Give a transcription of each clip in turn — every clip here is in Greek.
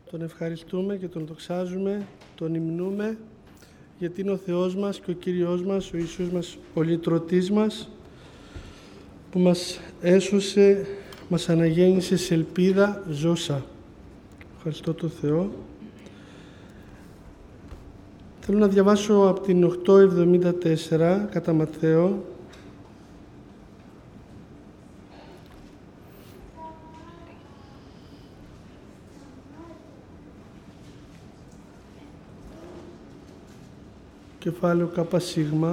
Τον ευχαριστούμε και τον δοξάζουμε, τον υμνούμε, γιατί είναι ο Θεός μας και ο Κύριος μας, ο Ιησούς μας, ο λυτρωτής μας, που μας έσωσε, μας αναγέννησε σε ελπίδα ζώσα. Ευχαριστώ τον Θεό. Θέλω να διαβάσω από την 874 κατά Ματθαίο, κεφάλαιο ΚΣ,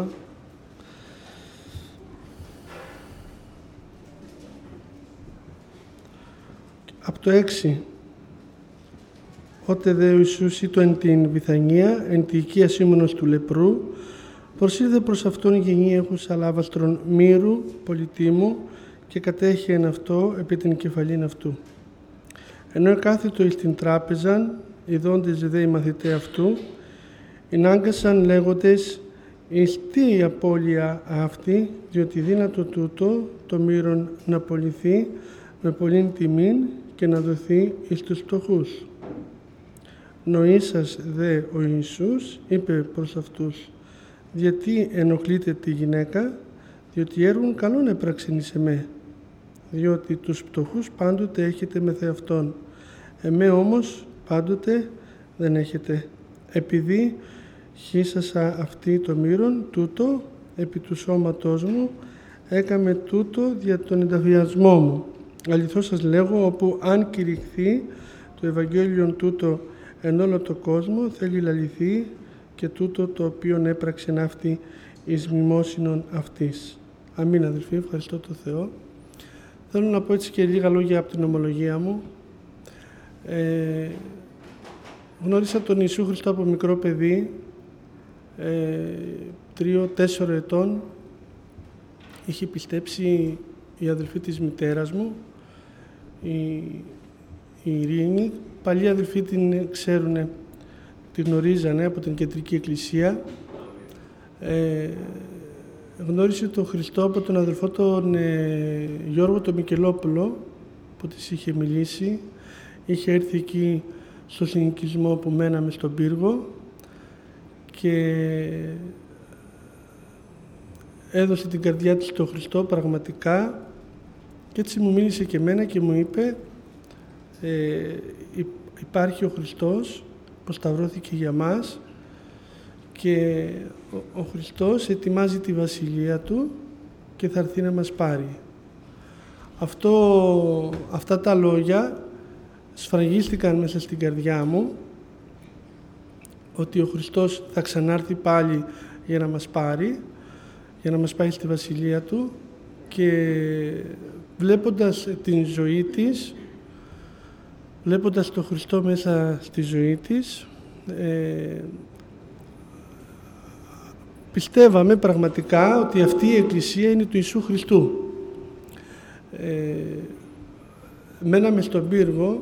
από το 6. Ότε δε ο Ιησούς ήτο εν την Βηθανία, εν τη οικία Σίμωνος του λεπρού, προσήλθε προς αυτόν γενή έχουσα λάβαστρον μύρου πολιτήμου και κατέχει εν αυτό επί την κεφαλήν αυτού. Ενώ εκάθητο εις την τράπεζαν, ειδώντες δε οι μαθηταί αυτού, ενάγκασαν λέγοντες «Εις τι η απώλεια αυτή, διότι δύνατο τούτο το μύρον να πωληθεί με πολλήν τιμήν και να δοθεί εις τους φτωχούς». Νοήσας δε ο Ιησούς είπε προς αυτούς «Γιατί ενοχλείτε τη γυναίκα, διότι έργον καλόν έπραξεν εις εμέ, διότι τους φτωχούς πάντοτε έχετε με Θεαυτόν, εμέ όμως πάντοτε δεν έχετε, επειδή χύσασα αυτή το μύρον τούτο επί του σώματός μου, έκαμε τούτο δια τον ενταφιασμό μου. Αληθώς σας λέγω, όπου αν κηρυχθεί το Ευαγγέλιον τούτο εν όλο το κόσμο, θέλει λαληθεί και τούτο το οποίον έπραξεν αυτή εις μνημόσυνον αυτής. Αμήν, αδελφοί, ευχαριστώ τον Θεό. Θέλω να πω έτσι και λίγα λόγια από την ομολογία μου. Γνώρισα τον Ιησού Χριστό από μικρό παιδί, 3-4 ετών. Είχε πιστέψει η αδελφή της μητέρας μου, η Ειρήνη. Παλιοί αδελφοί την ξέρουνε, την γνωρίζανε από την Κεντρική Εκκλησία. Γνώρισε τον Χριστό από τον αδελφό τον Γιώργο τον Μικελόπουλο, που της είχε μιλήσει. Είχε έρθει εκεί στο συνοικισμό που μέναμε στον Πύργο και έδωσε την καρδιά της στον Χριστό πραγματικά, και έτσι μου μίλησε και εμένα και μου είπε υπάρχει ο Χριστός που σταυρώθηκε για μας και ο Χριστός ετοιμάζει τη βασιλεία Του και θα έρθει να μας πάρει. Αυτά τα λόγια σφραγίστηκαν μέσα στην καρδιά μου, ότι ο Χριστός θα ξανάρθει πάλι για να μας πάρει, για να μας πάει στη βασιλεία Του, και βλέποντας την ζωή της, βλέποντας τον Χριστό μέσα στη ζωή της, πιστεύαμε πραγματικά ότι αυτή η Εκκλησία είναι του Ιησού Χριστού. Μέναμε στον Πύργο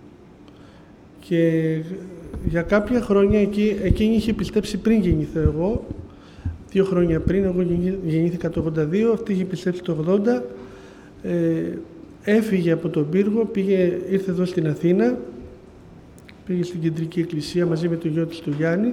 και για κάποια χρόνια εκείνη είχε πιστέψει πριν γεννηθώ εγώ, 2 χρόνια πριν. Εγώ γεννήθηκα το 82, αυτή είχε πιστέψει το 80. Έφυγε από τον Πύργο, ήρθε εδώ στην Αθήνα, πήγε στην Κεντρική Εκκλησία μαζί με τον γιο της του Γιάννη,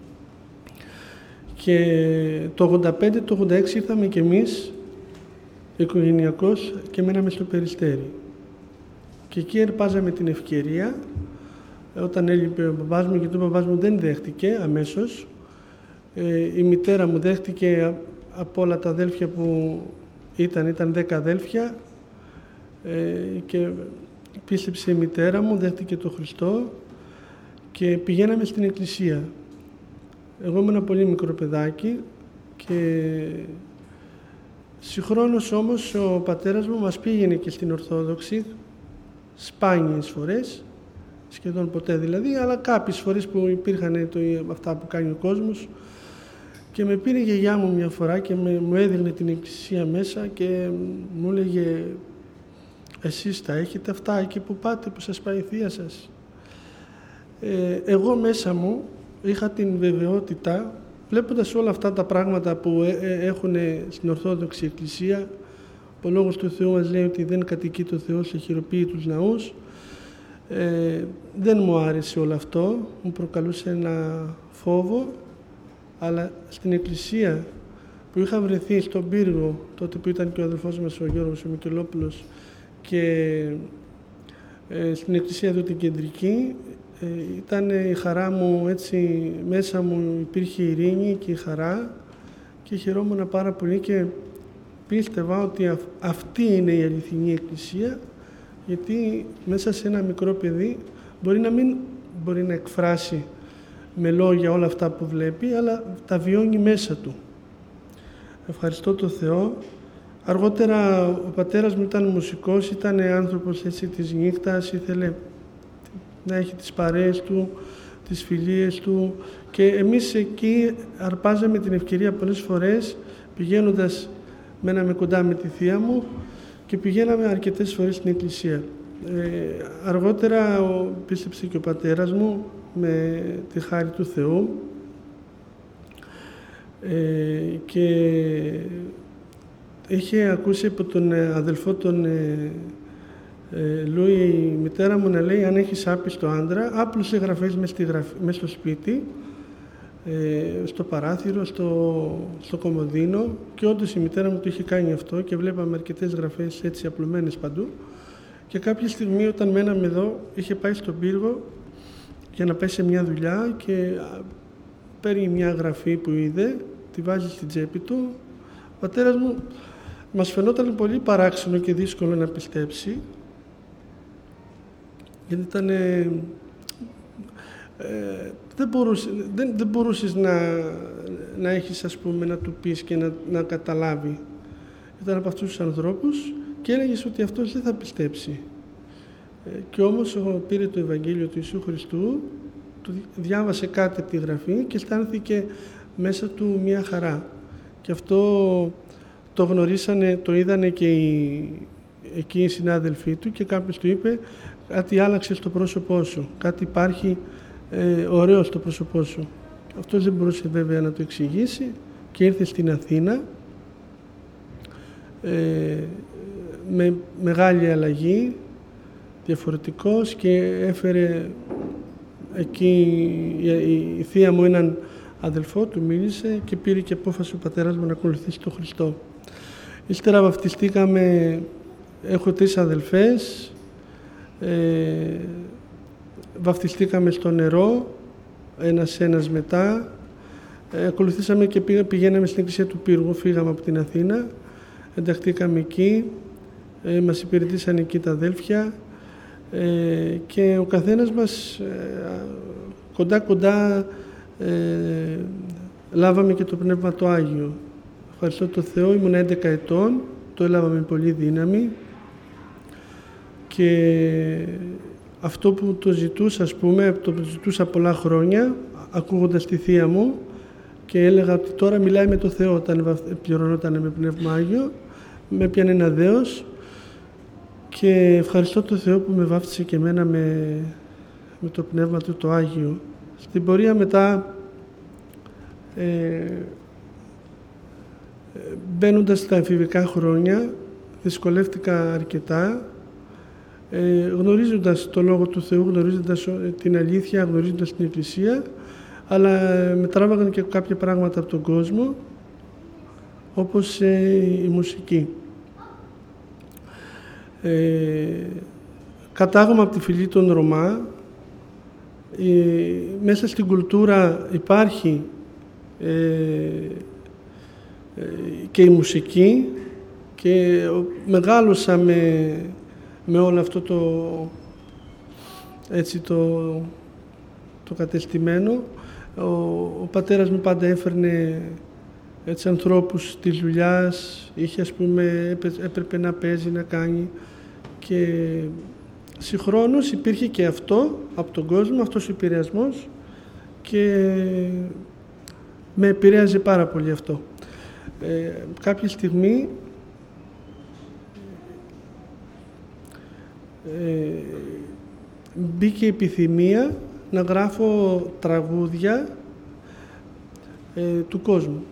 και το 85, το 86 ήρθαμε κι εμείς οικογενειακώς και μέναμε στο Περιστέρι. Και εκεί ερπάζαμε την ευκαιρία, όταν έλειπε ο μπαμπάς μου, γιατί ο μπαμπάς μου δεν δέχτηκε αμέσως. Η μητέρα μου δέχτηκε από όλα τα αδέλφια που ήταν 10 αδέλφια, και πίστεψε η μητέρα μου, δέχτηκε τον Χριστό και πηγαίναμε στην εκκλησία. Εγώ ήμουν ένα πολύ μικρό παιδάκι και συγχρόνως όμως ο πατέρας μου μας πήγαινε και στην Ορθόδοξη, σπάνιες φορές, σχεδόν ποτέ δηλαδή, αλλά κάποιες φορές που υπήρχαν αυτά που κάνει ο κόσμος, και με πήρε η γιαγιά μου μια φορά και μου έδινε την εκκλησία μέσα και μου έλεγε «Εσείς τα έχετε αυτά εκεί που πάτε, που σας πάει η θεία σας». Εγώ μέσα μου είχα την βεβαιότητα, βλέποντας όλα αυτά τα πράγματα που έχουν στην Ορθόδοξη Εκκλησία, ο Λόγος του Θεού μας λέει ότι δεν κατοικεί το Θεό σε χειροποίητους ναούς, Δεν μου άρεσε όλο αυτό, μου προκαλούσε ένα φόβο, αλλά στην εκκλησία που είχα βρεθεί στον πύργο, τότε που ήταν και ο αδελφός μας ο Γιώργος ο Μικελόπουλος, και στην εκκλησία εδώ την κεντρική, ήταν η χαρά μου, έτσι μέσα μου υπήρχε η ειρήνη και η χαρά και χαιρόμουν πάρα πολύ και πίστευα ότι αυτή είναι η αληθινή εκκλησία, γιατί μέσα σε ένα μικρό παιδί μπορεί να μην μπορεί να εκφράσει με λόγια όλα αυτά που βλέπει, αλλά τα βιώνει μέσα του. Ευχαριστώ τον Θεό. Αργότερα ο πατέρας μου ήταν μουσικός, ήταν άνθρωπος έτσι της νύχτας, ήθελε να έχει τις παρέες του, τις φιλίες του, και εμείς εκεί αρπάζαμε την ευκαιρία πολλές φορές, πηγαίνοντας, μέναμε κοντά με τη θεία μου και πηγαίναμε αρκετές φορές στην εκκλησία. Αργότερα πίστεψε και ο πατέρας μου με τη χάρη του Θεού και είχε ακούσει από τον αδελφό τον Λούι, η μητέρα μου, να λέει: αν έχεις άπιστο άντρα, άπλωσε γραφές μες στο σπίτι, στο παράθυρο, στο κομοδίνο, και όντως η μητέρα μου το είχε κάνει αυτό και βλέπαμε αρκετές γραφές έτσι απλωμένες παντού. Και κάποια στιγμή όταν μέναμε εδώ, είχε πάει στον πύργο για να πάει σε μια δουλειά και παίρνει μια γραφή που είδε, τη βάζει στην τσέπη του. Ο πατέρας μου μας φαινόταν πολύ παράξενο και δύσκολο να πιστέψει, γιατί ήταν, δεν μπορούσες να έχεις, ας πούμε, να του πεις και να καταλάβει. Ήταν από αυτούς τους ανθρώπους και έλεγες ότι αυτός δεν θα πιστέψει. Και όμως πήρε το Ευαγγέλιο του Ιησού Χριστού, διάβασε κάτι από τη γραφή και αισθάνθηκε μέσα του μια χαρά. Και αυτό το γνωρίσανε, το είδανε και εκεί οι συνάδελφοί του, και κάποιος του είπε: κάτι άλλαξε στο πρόσωπό σου, κάτι υπάρχει ωραίο στο πρόσωπό σου. Αυτός δεν μπορούσε βέβαια να το εξηγήσει και ήρθε στην Αθήνα με μεγάλη αλλαγή, διαφορετικός, και έφερε εκεί η θεία μου έναν αδελφό, του μίλησε και πήρε και απόφαση ο πατέρας μου να ακολουθήσει τον Χριστό. Ύστερα βαφτιστήκαμε, έχω 3 αδελφές, βαφτιστήκαμε στο νερό, ένας μετά, ακολουθήσαμε και πηγαίναμε στην εκκλησία του Πύργου, φύγαμε από την Αθήνα, ενταχθήκαμε εκεί, μας υπηρετήσαν εκεί τα αδέλφια, και ο καθένας μας κοντά λάβαμε και το Πνεύμα το Άγιο. Ευχαριστώ τον Θεό, ήμουν 11 ετών, το έλαβα με πολύ δύναμη, και αυτό που το ζητούσα, ας πούμε, το ζητούσα πολλά χρόνια, ακούγοντας τη θεία μου, και έλεγα ότι τώρα μιλάει με το Θεό. Όταν πληρωνόταν με Πνεύμα Άγιο, με έπιανε ένα δέος, και ευχαριστώ τον Θεό που με βάφτισε και εμένα με το Πνεύμα του το Άγιο. Στην πορεία μετά, μπαίνοντας στα εφηβικά χρόνια, δυσκολεύτηκα αρκετά, γνωρίζοντας το Λόγο του Θεού, γνωρίζοντας την αλήθεια, γνωρίζοντας την Εκκλησία, αλλά με τράβαγαν και κάποια πράγματα από τον κόσμο, όπως η μουσική. Κατάγομαι από τη φυλή των Ρωμά. Μέσα στην κουλτούρα υπάρχει και η μουσική, και μεγάλωσα με όλο αυτό το κατεστημένο. Ο πατέρας μου πάντα έφερνε έτσι ανθρώπους της δουλειάς, είχε, ας πούμε, έπρεπε να παίζει, να κάνει, και συγχρόνως υπήρχε και αυτό από τον κόσμο, αυτός ο επηρεασμός, και με επηρέαζε πάρα πολύ αυτό. Κάποια στιγμή μπήκε η επιθυμία να γράφω τραγούδια του κόσμου,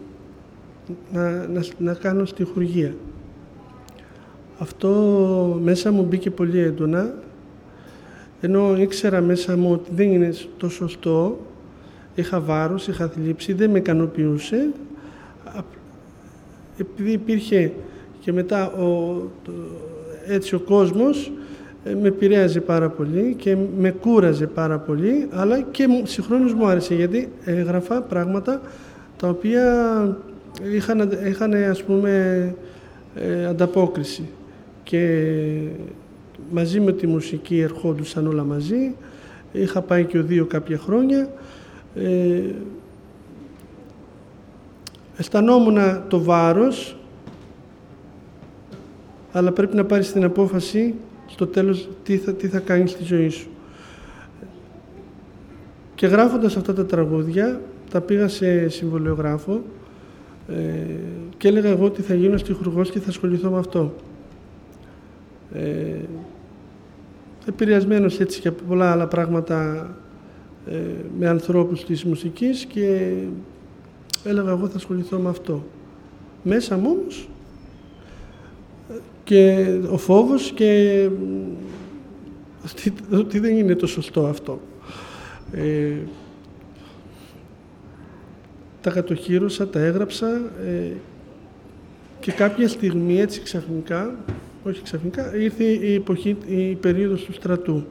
να κάνω στιχουργία. Αυτό μέσα μου μπήκε πολύ έντονα. ενώ ήξερα μέσα μου ότι δεν είναι το σωστό, είχα βάρος, είχα θλίψη, δεν με ικανοποιούσε, επειδή υπήρχε και μετά έτσι ο κόσμος, με επηρέαζε πάρα πολύ και με κούραζε πάρα πολύ, αλλά και συγχρόνως μου άρεσε, γιατί έγραφα πράγματα τα οποία είχαν ας πούμε ανταπόκριση, και μαζί με τη μουσική ερχόντουσαν όλα μαζί. Είχα πάει και οδείο κάποια χρόνια. Αισθανόμουν το βάρος, αλλά πρέπει να πάρεις την απόφαση στο τέλος τι θα κάνεις στη ζωή σου. Και γράφοντας αυτά τα τραγούδια, τα πήγα σε συμβολιογράφο και έλεγα εγώ ότι θα γίνω στιχουργός και θα ασχοληθώ με αυτό. Επηρεασμένος έτσι και από πολλά άλλα πράγματα με ανθρώπους της μουσικής, και έλεγα εγώ θα ασχοληθώ με αυτό. Μέσα μου όμως και ο φόβος και ότι δεν είναι το σωστό αυτό. Τα κατοχύρωσα, τα έγραψα και κάποια στιγμή έτσι ξαφνικά, όχι ξαφνικά, ήρθε η περίοδος του στρατού.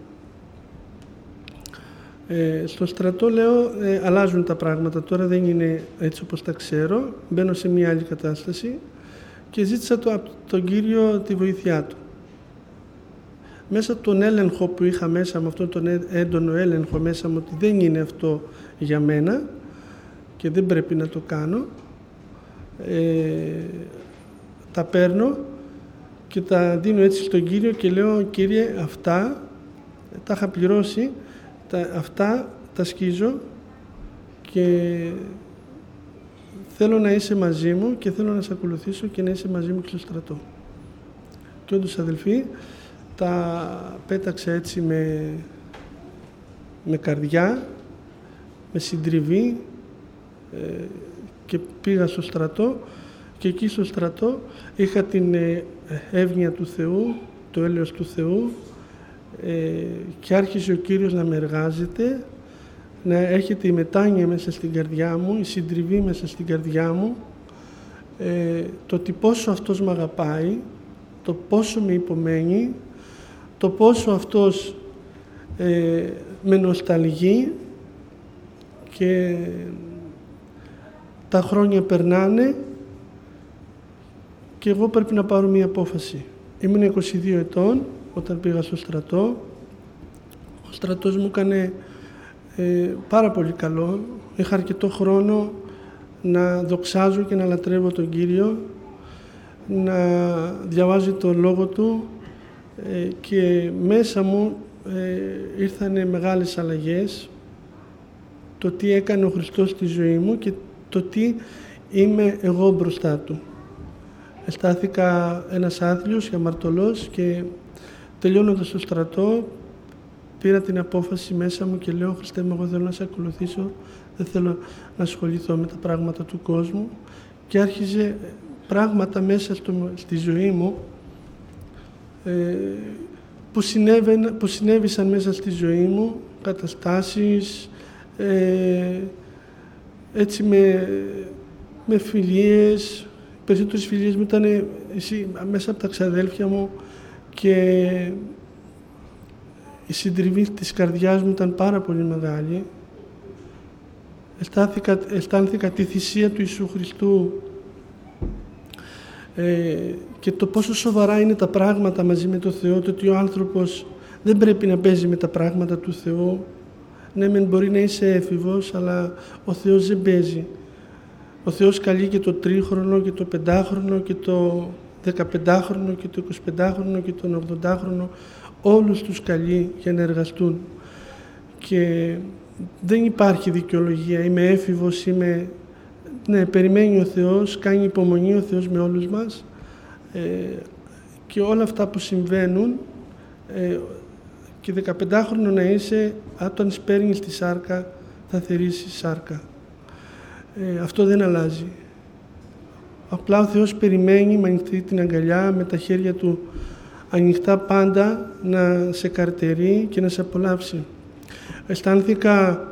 Στο στρατό λέω αλλάζουν τα πράγματα, τώρα δεν είναι έτσι όπως τα ξέρω, μπαίνω σε μια άλλη κατάσταση και ζήτησα από τον Κύριο τη βοήθειά Του. Μέσα από τον έλεγχο που είχα μέσα, με αυτόν τον έντονο έλεγχο μέσα μου ότι δεν είναι αυτό για μένα και δεν πρέπει να το κάνω, τα παίρνω και τα δίνω έτσι στον Κύριο και λέω: Κύριε, αυτά τα είχα πληρώσει, αυτά τα σκίζω και θέλω να είσαι μαζί μου και θέλω να σε ακολουθήσω και να είσαι μαζί μου και στο στρατό. Και όντως, αδελφοί, τα πέταξα έτσι με καρδιά, με συντριβή και πήγα στο στρατό, και εκεί στο στρατό είχα την εύνοια του Θεού, το έλεος του Θεού, και άρχισε ο Κύριος να με εργάζεται, να έρχεται η μετάνοια μέσα στην καρδιά μου, η συντριβή μέσα στην καρδιά μου, το ότι πόσο Αυτός με αγαπάει, το πόσο με υπομένει, το πόσο Αυτός με νοσταλγεί, και τα χρόνια περνάνε και εγώ πρέπει να πάρω μία απόφαση. Ήμουν 22 ετών όταν πήγα στο στρατό. Ο στρατός μου έκανε πάρα πολύ καλό. Είχα αρκετό χρόνο να δοξάζω και να λατρεύω τον Κύριο, να διαβάζω το Λόγο Του, και μέσα μου ήρθανε μεγάλες αλλαγές, το τι έκανε ο Χριστός στη ζωή μου και το τι είμαι εγώ μπροστά Του. Αισθάνθηκα ένας άθλιος και αμαρτωλός, και τελειώνοντας το στρατό πήρα την απόφαση μέσα μου και λέω: Χριστέ μου, εγώ θέλω να σε ακολουθήσω, δεν θέλω να ασχοληθώ με τα πράγματα του κόσμου. Και άρχιζε πράγματα μέσα στη ζωή μου που συνέβησαν μέσα στη ζωή μου, καταστάσεις, έτσι με φιλίες. Οι περισσότερες φιλίες μου ήταν μέσα από τα ξαδέλφια μου, και η συντριβή της καρδιάς μου ήταν πάρα πολύ μεγάλη. Αισθάνθηκα τη θυσία του Ιησού Χριστού και το πόσο σοβαρά είναι τα πράγματα μαζί με τον Θεό, το ότι ο άνθρωπος δεν πρέπει να παίζει με τα πράγματα του Θεού. Ναι, μεν μπορεί να είσαι έφηβος, αλλά ο Θεός δεν παίζει. Ο Θεός καλεί και το 3χρονο και το 5χρονο και το 15χρονο και το 25χρονο και τον 80χρονο, όλους τους καλεί για να εργαστούν. Και δεν υπάρχει δικαιολογία. Είμαι έφηβος, ναι, περιμένει ο Θεός, κάνει υπομονή ο Θεός με όλους μας, και όλα αυτά που συμβαίνουν, και 15χρονο να είσαι, όταν σπέρνεις τη σάρκα θα θερήσεις σάρκα. Αυτό δεν αλλάζει. Απλά ο Θεός περιμένει με ανοιχτή την αγκαλιά, με τα χέρια Του ανοιχτά πάντα να σε καρτερεί και να σε απολαύσει. Αισθάνθηκα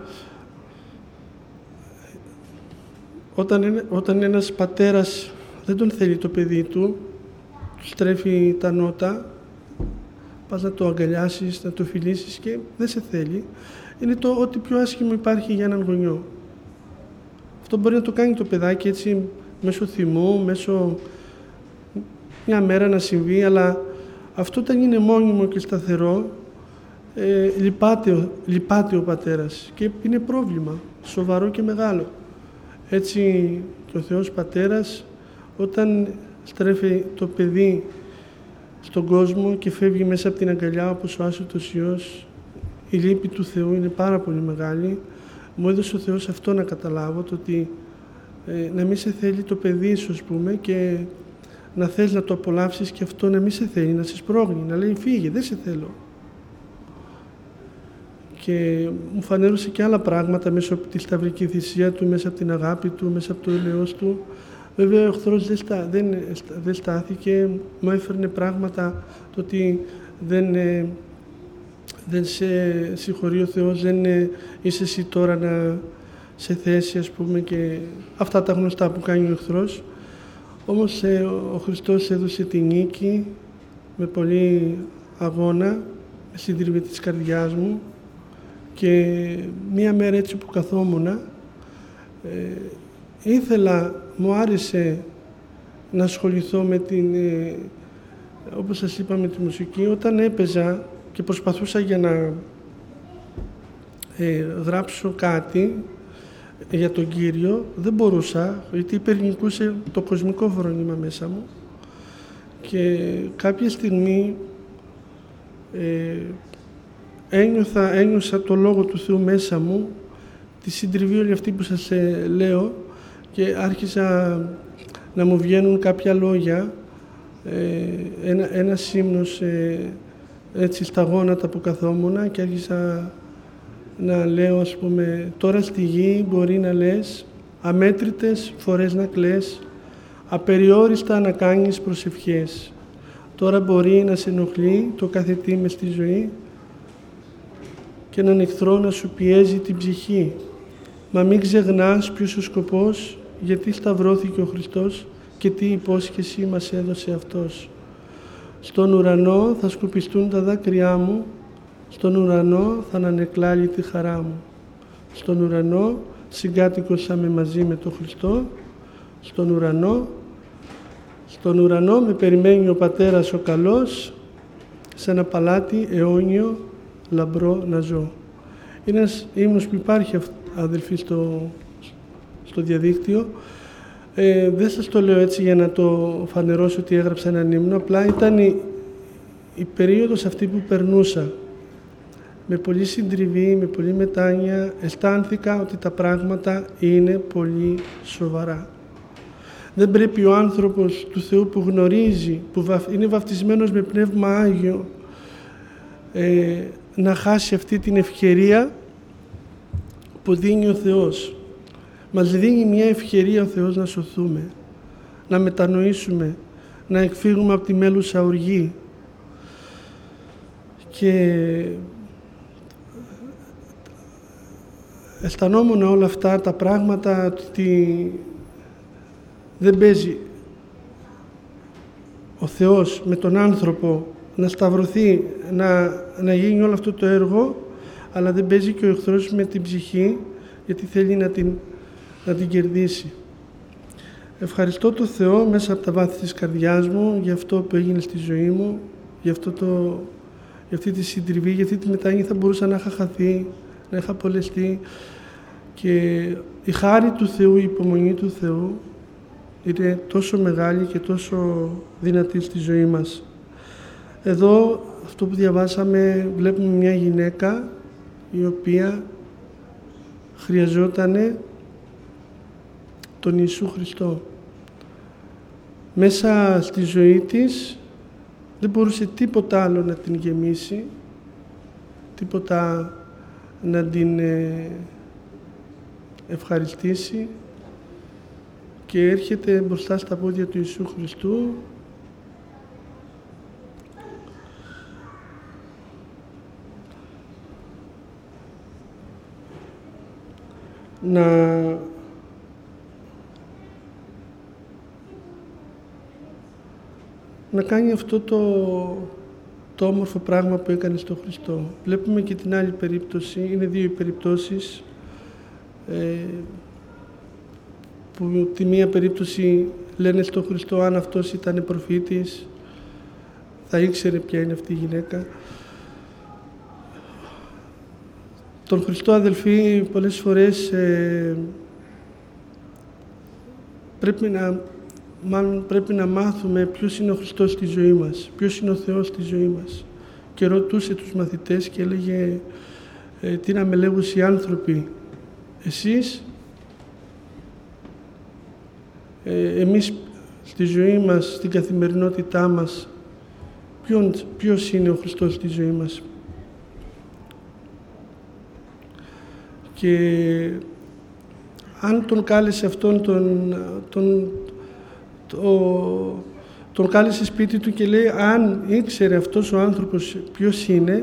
όταν ένας πατέρας δεν τον θέλει το παιδί του, του στρέφει τα νότα, πας να το αγκαλιάσεις, να το φιλήσεις και δεν σε θέλει. Είναι το ό,τι πιο άσχημο υπάρχει για έναν γονιό. Αυτό μπορεί να το κάνει το παιδάκι έτσι μέσω θυμού, μέσω μια μέρα να συμβεί, αλλά αυτό όταν είναι μόνιμο και σταθερό, λυπάται ο πατέρας και είναι πρόβλημα, σοβαρό και μεγάλο. Έτσι και ο Θεός Πατέρας, όταν στρέφει το παιδί στον κόσμο και φεύγει μέσα από την αγκαλιά όπως ο άσωτος Υιός, η λύπη του Θεού είναι πάρα πολύ μεγάλη. Μου έδωσε ο Θεός αυτό να καταλάβω, το ότι να μην σε θέλει το παιδί σου, ας πούμε, και να θες να το απολαύσεις και αυτό να μην σε θέλει, να σε σπρώχνει, να λέει φύγε, δεν σε θέλω. Και μου φανέρωσε και άλλα πράγματα μέσα από τη σταυρική θυσία του, μέσα από την αγάπη του, μέσα από το έλεος του. Βέβαια ο εχθρός δεν στάθηκε, μου έφερνε πράγματα το ότι δεν σε συγχωρεί ο Θεός, δεν είσαι εσύ τώρα να σε θέση, ας πούμε, και αυτά τα γνωστά που κάνει ο εχθρός. Όμως ο Χριστός έδωσε τη νίκη με πολύ αγώνα, με συντριβή της καρδιάς μου, και μία μέρα έτσι που καθόμουνα, μου άρεσε να ασχοληθώ με όπως σας είπα, με τη μουσική. Όταν έπαιζα και προσπαθούσα για να γράψω κάτι για τον Κύριο, δεν μπορούσα, γιατί υπερνικούσε το κοσμικό φρόνημα μέσα μου, και κάποια στιγμή ένιωσα το Λόγο του Θεού μέσα μου, τη συντριβή όλη αυτή που σας λέω, και άρχισα να μου βγαίνουν κάποια λόγια, ένας ύμνος έτσι στα γόνατα που καθόμουνα, και άρχισα να λέω, ας πούμε, τώρα στη γη μπορεί να λες, αμέτρητες φορές να κλαις, απεριόριστα να κάνεις προσευχές. Τώρα μπορεί να σε ενοχλεί το κάθε τι μες στη ζωή και έναν εχθρό να σου πιέζει την ψυχή. Μα μην ξεχνάς ποιος ο σκοπός, γιατί σταυρώθηκε ο Χριστός και τι υπόσχεση μας έδωσε Αυτός. Στον ουρανό θα σκουπιστούν τα δάκρυά μου, στον ουρανό θα ανανεκλάλει τη χαρά μου. Στον ουρανό συγκάτοικοσαμε μαζί με τον Χριστό, στον ουρανό με περιμένει ο Πατέρας ο καλός, σε ένα παλάτι αιώνιο λαμπρό να ζω. Είναι ένας ύμνος που υπάρχει, αδελφοί, στο διαδίκτυο. Δεν σας το λέω έτσι για να το φανερώσω ότι έγραψα έναν ύμνο, απλά ήταν η περίοδος αυτή που περνούσα. Με πολύ συντριβή, με πολύ μετάνοια, αισθάνθηκα ότι τα πράγματα είναι πολύ σοβαρά. Δεν πρέπει ο άνθρωπος του Θεού που γνωρίζει, που είναι βαφτισμένος με Πνεύμα Άγιο, να χάσει αυτή την ευκαιρία που δίνει ο Θεός. Μας δίνει μια ευκαιρία ο Θεός να σωθούμε, να μετανοήσουμε, να εκφύγουμε από τη μέλουσα οργή. Και αισθανόμουν όλα αυτά τα πράγματα, ότι δεν παίζει ο Θεός με τον άνθρωπο να σταυρωθεί, να γίνει όλο αυτό το έργο, αλλά δεν παίζει και ο εχθρός με την ψυχή, γιατί θέλει να την κερδίσει. Ευχαριστώ τον Θεό μέσα από τα βάθη της καρδιάς μου για αυτό που έγινε στη ζωή μου, για αυτή τη συντριβή, για αυτή τη μετάνοια. Θα μπορούσα να είχα χαθεί, να είχα απολεστεί, και η χάρη του Θεού, η υπομονή του Θεού είναι τόσο μεγάλη και τόσο δυνατή στη ζωή μας. Εδώ, αυτό που διαβάσαμε, βλέπουμε μια γυναίκα η οποία χρειαζόταν τον Ιησού Χριστό. Μέσα στη ζωή της δεν μπορούσε τίποτα άλλο να την γεμίσει, τίποτα να την ευχαριστήσει, και έρχεται μπροστά στα πόδια του Ιησού Χριστού να κάνει αυτό το όμορφο πράγμα που έκανε στο Χριστό. Βλέπουμε και την άλλη περίπτωση, είναι δύο οι περιπτώσεις, που τη μία περίπτωση λένε στον Χριστό αν αυτός ήταν προφήτης, θα ήξερε ποια είναι αυτή η γυναίκα. Τον Χριστό, αδελφοί, πολλές φορές πρέπει να μάθουμε ποιος είναι ο Χριστός στη ζωή μας, ποιος είναι ο Θεός στη ζωή μας. Και ρωτούσε τους μαθητές και έλεγε τι να με λέγουν οι άνθρωποι, εσείς, εμείς στη ζωή μας, στην καθημερινότητά μας, ποιος είναι ο Χριστός στη ζωή μας. Και αν τον κάλεσε αυτόν, τον κάλεσε σπίτι του και λέει αν ήξερε αυτός ο άνθρωπος ποιος είναι,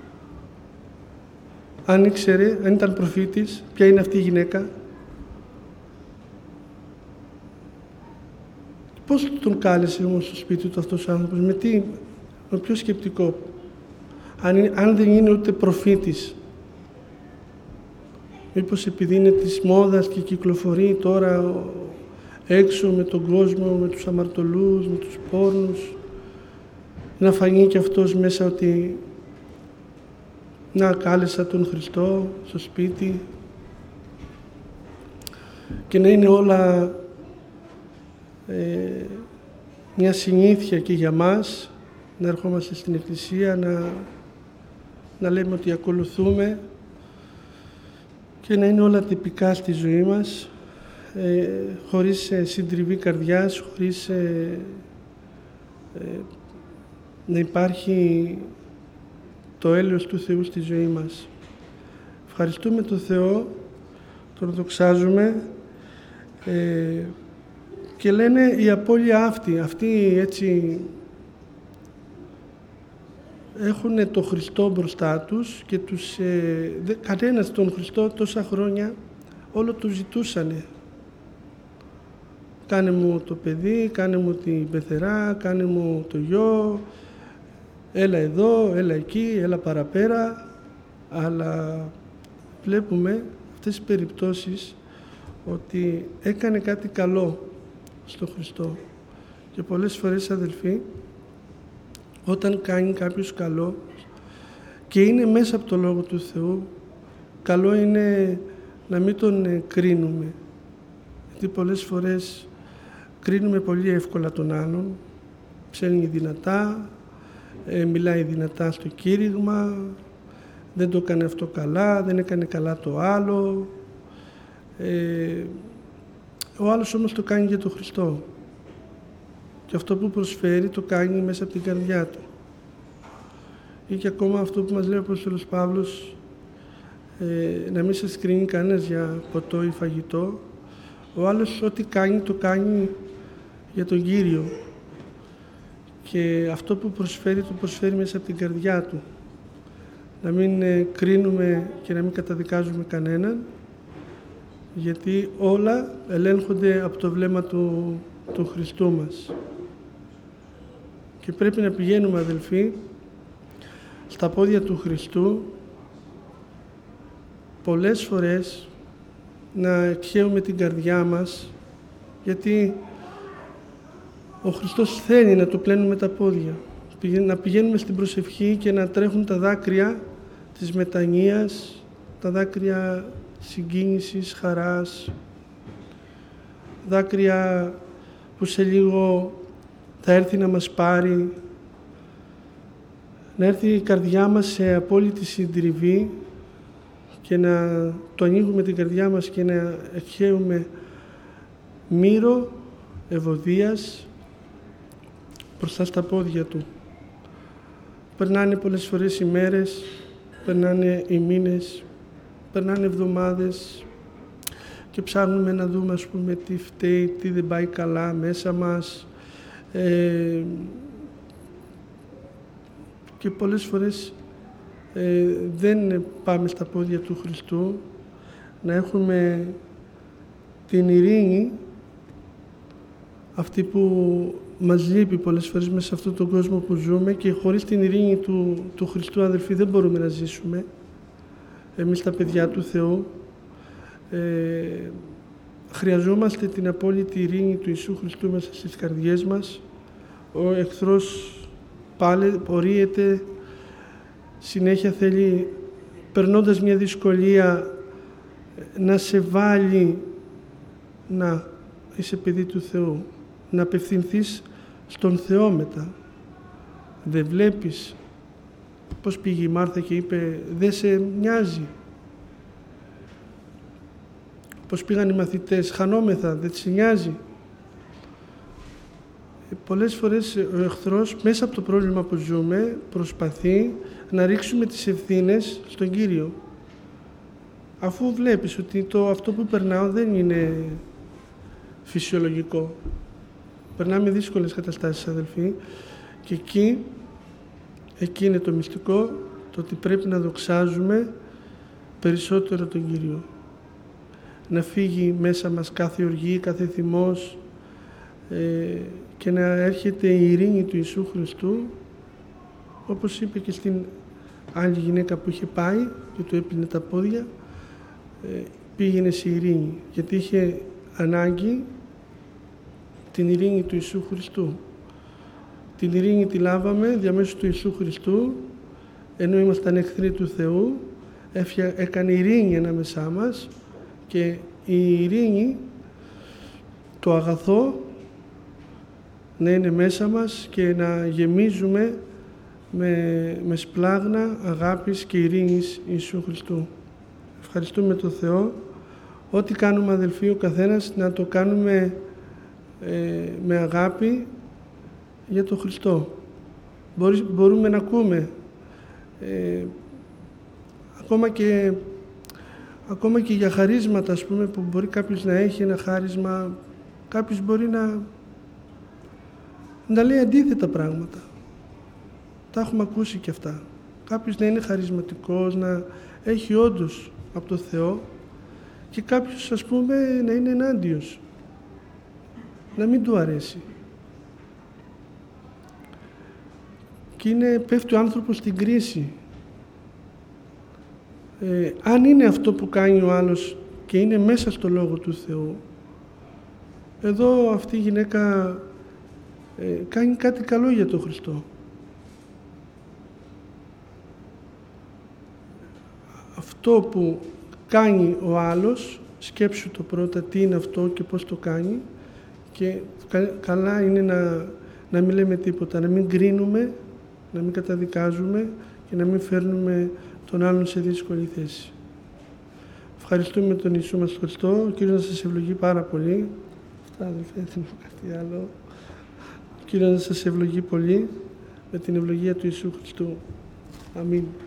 αν ήξερε, αν ήταν προφήτης, ποια είναι αυτή η γυναίκα, πώς τον κάλεσε όμως στο σπίτι του αυτός ο άνθρωπος, με ποιο σκεπτικό, αν δεν είναι ούτε προφήτης. Μήπως επειδή είναι της μόδας και κυκλοφορεί τώρα έξω με τον κόσμο, με τους αμαρτωλούς, με τους πόρνους, να φανεί και αυτός μέσα ότι να κάλεσα τον Χριστό στο σπίτι και να είναι όλα μια συνήθεια και για μας, να ερχόμαστε στην Εκκλησία, να λέμε ότι ακολουθούμε και να είναι όλα τυπικά στη ζωή μας, χωρίς συντριβή καρδιάς, χωρίς να υπάρχει το έλεος του Θεού στη ζωή μας. Ευχαριστούμε τον Θεό, τον δοξάζουμε και λένε η απώλεια αυτοί έτσι έχουν το Χριστό μπροστά τους και κανένας τον Χριστό τόσα χρόνια όλο του ζητούσανε. Κάνε μου το παιδί, κάνε μου την πεθερά, κάνε μου το γιο, έλα εδώ, έλα εκεί, έλα παραπέρα. Αλλά βλέπουμε αυτές τις περιπτώσεις ότι έκανε κάτι καλό στο Χριστό. Και πολλές φορές, αδελφοί, όταν κάνει κάποιος καλό και είναι μέσα από το Λόγο του Θεού, καλό είναι να μην τον κρίνουμε. Γιατί πολλές φορές κρίνουμε πολύ εύκολα τον άλλον, ψέλνει δυνατά, μιλάει δυνατά στο κήρυγμα, δεν το έκανε αυτό καλά, δεν έκανε καλά το άλλο. Ο άλλος όμως το κάνει για τον Χριστό. Και αυτό που προσφέρει το κάνει μέσα από την καρδιά του. Ή και ακόμα αυτό που μας λέει ο Απόστολος Παύλος, να μην σας κρίνει κανένας για ποτό ή φαγητό. Ο άλλος ό,τι κάνει, το κάνει για τον Κύριο. Και αυτό που προσφέρει, το προσφέρει μέσα από την καρδιά του. Να μην κρίνουμε και να μην καταδικάζουμε κανέναν, γιατί όλα ελέγχονται από το βλέμμα του Χριστού μας. Και πρέπει να πηγαίνουμε, αδελφοί, στα πόδια του Χριστού πολλές φορές, να εκχέουμε την καρδιά μας, γιατί ο Χριστός θέλει να του πλένουμε τα πόδια. Να πηγαίνουμε στην προσευχή και να τρέχουν τα δάκρυα της μετανοίας, τα δάκρυα συγκίνησης, χαράς, δάκρυα που σε λίγο θα έρθει να μας πάρει, να έρθει η καρδιά μας σε απόλυτη συντριβή και να το ανοίγουμε την καρδιά μας και να εκχέουμε μύρο ευωδίας μπροστά στα πόδια Του. Περνάνε πολλές φορές οι μέρες, περνάνε οι μήνες, περνάνε εβδομάδες και ψάχνουμε να δούμε, ας πούμε, τι φταίει, τι δεν πάει καλά μέσα μας. Και πολλές φορές δεν πάμε στα πόδια του Χριστού, να έχουμε την ειρήνη, αυτή που μας λείπει πολλές φορές μέσα σε αυτόν τον κόσμο που ζούμε, και χωρίς την ειρήνη του Χριστού, αδελφοί, δεν μπορούμε να ζήσουμε. Εμείς τα παιδιά του Θεού χρειαζόμαστε την απόλυτη ειρήνη του Ιησού Χριστού μέσα στις καρδιές μας. Ο εχθρός πάλι πορείεται, συνέχεια θέλει, περνώντας μια δυσκολία, να σε βάλει να είσαι παιδί του Θεού, να απευθυνθείς στον Θεό μετά. Δεν βλέπεις πώς πήγε η Μάρθα και είπε «Δεν σε νοιάζει». Πώς πήγαν οι μαθητές, «Χανόμεθα, δεν σε νοιάζει». Πολλές φορές ο εχθρός μέσα από το πρόβλημα που ζούμε προσπαθεί να ρίξουμε τις ευθύνες στον Κύριο. Αφού βλέπεις ότι αυτό που περνάω δεν είναι φυσιολογικό. Περνάμε δύσκολες καταστάσεις, αδελφοί, και εκεί είναι το μυστικό, το ότι πρέπει να δοξάζουμε περισσότερο τον Κύριο. Να φύγει μέσα μας κάθε οργή, κάθε θυμός, και να έρχεται η ειρήνη του Ιησού Χριστού, όπως είπε και στην άλλη γυναίκα που είχε πάει και του έπλυνε τα πόδια, πήγαινε σε ειρήνη, γιατί είχε ανάγκη την ειρήνη του Ιησού Χριστού. Την ειρήνη τη λάβαμε διαμέσου του Ιησού Χριστού, ενώ ήμασταν εχθροί του Θεού, έκανε ειρήνη ανάμεσά μας, και η ειρήνη, το αγαθό, να είναι μέσα μας και να γεμίζουμε με σπλάγνα αγάπης και ειρήνης Ιησού Χριστού. Ευχαριστούμε τον Θεό. Ό,τι κάνουμε, αδελφοί, ο καθένας να το κάνουμε με αγάπη για τον Χριστό. Μπορούμε να ακούμε ακόμα και για χαρίσματα, ας πούμε, που μπορεί κάποιος να έχει ένα χάρισμα, κάποιος μπορεί να λέει αντίθετα πράγματα. Τα έχουμε ακούσει και αυτά. Κάποιος να είναι χαρισματικός, να έχει όντως από το Θεό, και κάποιος, ας πούμε, να είναι ενάντιος, να μην του αρέσει. Και πέφτει ο άνθρωπος στην κρίση. Αν είναι αυτό που κάνει ο άλλος και είναι μέσα στο Λόγο του Θεού, εδώ αυτή η γυναίκα κάνει κάτι καλό για τον Χριστό. Αυτό που κάνει ο άλλος, σκέψου το πρώτα τι είναι αυτό και πώς το κάνει, και καλά είναι να μην λέμε τίποτα, να μην κρίνουμε, να μην καταδικάζουμε και να μην φέρνουμε τον άλλον σε δύσκολη θέση. Ευχαριστούμε τον Ιησού μας Χριστό. Ο Κύριος να σας ευλογεί πάρα πολύ. Αυτά, αδελφέ, δεν έχω κάτι άλλο. Ο Κύριος να σας ευλογεί πολύ με την ευλογία του Ιησού Χριστού. Αμήν.